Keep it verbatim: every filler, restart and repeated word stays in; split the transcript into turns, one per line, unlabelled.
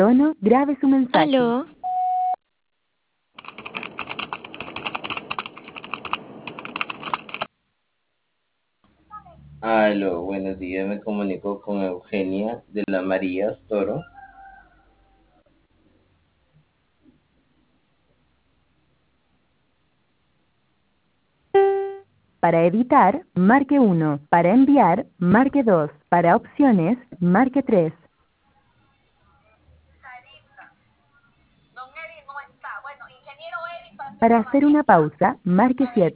tono, grabe su mensaje.
Aló.
Aló, buenos días, me comunico con Eugenia de la Marías Toro.
Para editar, marque uno. Para enviar, marque dos. Para opciones, marque tres. Para hacer una pausa, marque siete.